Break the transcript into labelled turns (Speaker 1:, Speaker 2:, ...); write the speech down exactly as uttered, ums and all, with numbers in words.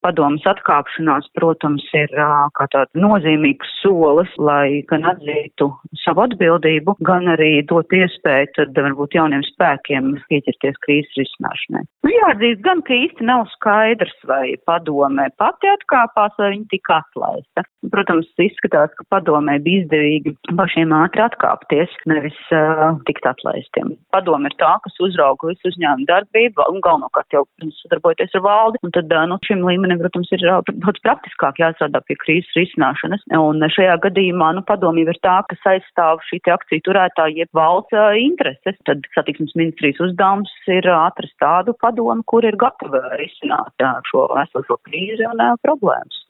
Speaker 1: Padomes atkāpšanās, protams, ir kā tāds nozīmīgs solis, lai gan atzītu savu atbildību, gan arī dot iespēju tad varbūt jauniem spēkiem pieķerties krīzes risināšanai. Nu, jāatzīst gan, ka īsti nav skaidrs, vai Padome pati atkāpās, vai viņa tika atlaista. Protams, izskatās, ka Padomē bija izdevīgi pašiem ātri atkāpties, nevis uh, tikt atlaistiem. Padome ir tā, kas uzrauga visu uzņēmumu darbību un galvenokārt jau sadarbojoties ar valdi, un tad uh, nu, šim līmenim protams, ir daudz praktiskāk jāstrādā pie krīzes risināšanas. Un šajā gadījumā, nu, padomība ir tā, kas aizstāv šī te akciju turētāji jeb valsts uh, intereses. Tad satiksmes ministrijas uzdevums ir atrast tādu padomu, kur ir gatava risināt uh, šo esošo krīzi un uh, problēmas.